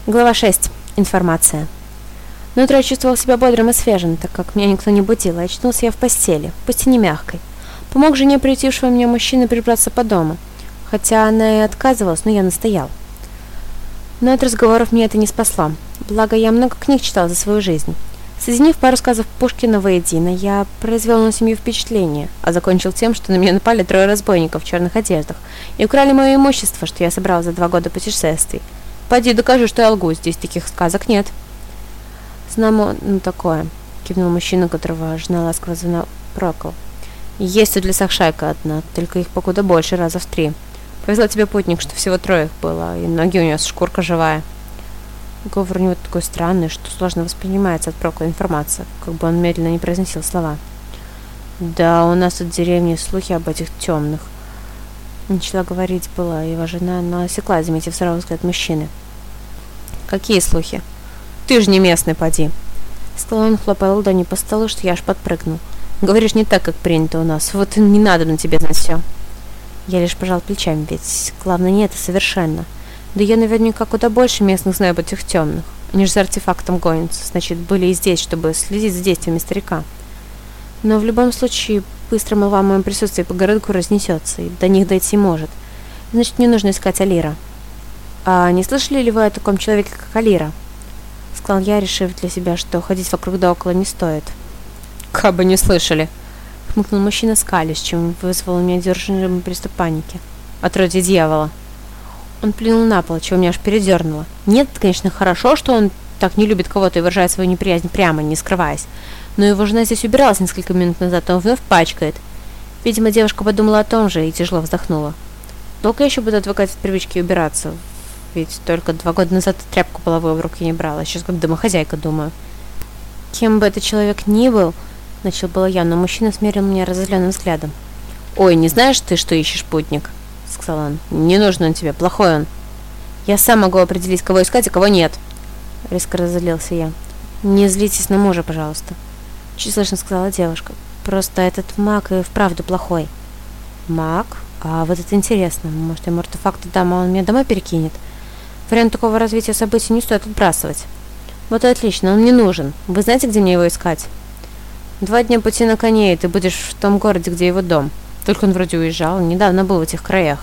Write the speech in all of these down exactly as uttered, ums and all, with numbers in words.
Глава шесть. Информация. На утро я чувствовал себя бодрым и свежим, так как меня никто не будил, и очнулся я в постели, пусть и не мягкой. Помог жене приютившего меня мужчины прибраться по дому, хотя она и отказывалась, но я настоял. Но от разговоров меня это не спасло, благо я много книг читал за свою жизнь. Соединив пару сказов Пушкина воедино, я произвел на семью впечатление, а закончил тем, что на меня напали трое разбойников в черных одеждах и украли мое имущество, что я собрал за два года путешествий. Пойди докажи, что я лгу, здесь таких сказок нет. Знамо, ну такое, кивнул мужчина, которого жена ласково звала Прокол. Есть тут в лесах шайка одна, только их покуда больше, раза в три. Повезло тебе, путник, что всего трое их было, и ноги у нее шкурка живая. Говор у него такой странный, что сложно воспринимается от Прокола информация, как бы он медленно не произносил слова. Да, у нас тут в деревне слухи об этих темных. Начала говорить была его жена, но осеклась, заметив суровый взгляд мужчины. Какие слухи? Ты же не местный, поди. Сказал он, хлопая ладони по столу, что я аж подпрыгнул. Говоришь не так, как принято у нас, вот и не надо на тебе знать все. Я лишь пожал плечами, ведь главное не это совершенно. Да я наверняка куда больше местных знаю об этих темных. Они же за артефактом гонятся, значит, были и здесь, чтобы следить за действиями старика. Но в любом случае, быстро молва о моем присутствии по городку разнесется, и до них дойти может. Значит, мне нужно искать Алира. А не слышали ли вы о таком человеке, как Алира? Сказал я, решив для себя, что ходить вокруг да около не стоит. Кабы не слышали. Хмыкнул мужчина, скалясь, чем вызвал у меня держимый приступ паники. Отродье дьявола. Он плюнул на пол, чего меня аж передернуло. Нет, конечно, хорошо, что он так не любит кого-то и выражает свою неприязнь прямо, не скрываясь. Но его жена здесь убиралась несколько минут назад, а он вновь пачкает. Видимо, девушка подумала о том же и тяжело вздохнула. Долго я еще буду отвыкать от привычки убираться? Ведь только два года назад тряпку половую в руки не брала, сейчас как домохозяйка, думаю. Кем бы этот человек ни был, начал было я, но мужчина смерил меня разозленным взглядом. Ой, не знаешь ты, что ищешь, путник? Сказал он. Не нужен он тебе, плохой он. Я сам могу определить, кого искать, а кого нет. Резко разозлился я. Не злитесь на мужа, пожалуйста. Чуть слышно сказала девушка. Просто этот маг и вправду плохой. Маг? А вот это интересно. Может, ему артефакт дам, а он меня домой перекинет? Вариант такого развития событий не стоит отбрасывать. Вот и отлично, он мне нужен. Вы знаете, где мне его искать? Два дня пути на коне, и ты будешь в том городе, где его дом. Только он вроде уезжал, недавно был в этих краях.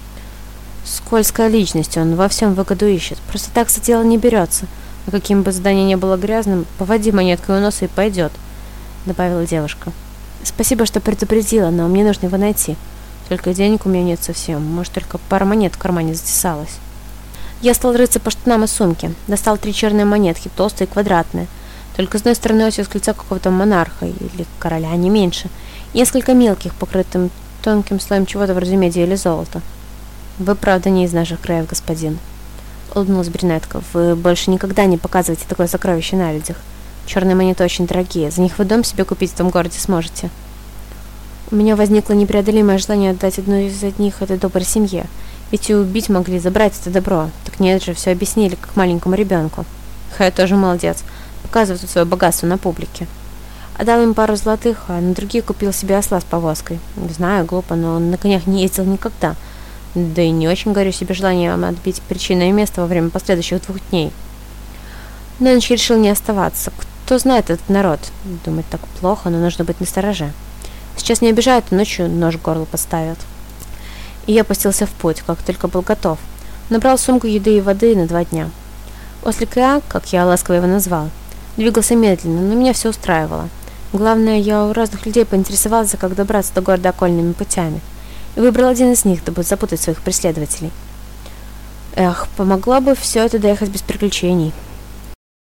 Скользкая личность, он во всем выгоду ищет. Просто так за дело не берется. А каким бы задание ни было грязным, поводи монеткой у носа и пойдет, добавила девушка. Спасибо, что предупредила, но мне нужно его найти. Только денег у меня нет совсем, может, только пара монет в кармане затесалась. Я стал рыться по штанам и сумке. Достал три черные монетки, толстые и квадратные. Только с одной стороны ось кольца какого-то монарха или короля, не меньше. И несколько мелких, покрытым тонким слоем чего-то вроде меди или золота. Вы, правда, не из наших краев, господин. Улыбнулась брюнетка. Вы больше никогда не показываете такое сокровище на людях. Черные монеты очень дорогие. За них вы дом себе купить в том городе сможете. У меня возникло непреодолимое желание отдать одну из них этой доброй семье. Ведь и убить могли, забрать это добро. Так нет же, все объяснили, как маленькому ребенку. Хай тоже молодец. Показывает тут свое богатство на публике. Отдал им пару золотых, а на другие купил себе осла с повозкой. Не знаю, глупо, но он на конях не ездил никогда. Да и не очень горю себе желанием отбить причинное место во время последующих двух дней. На ночь решил не оставаться. Кто знает этот народ? Думать так плохо, но нужно быть настороже. Сейчас не обижают, а ночью нож в горло подставят. И я пустился в путь, как только был готов. Набрал сумку еды и воды на два дня. Ослик-Иа, как я ласково его назвал, двигался медленно, но меня все устраивало. Главное, я у разных людей поинтересовался, как добраться до города окольными путями. И выбрал один из них, дабы запутать своих преследователей. Эх, помогло бы все это доехать без приключений.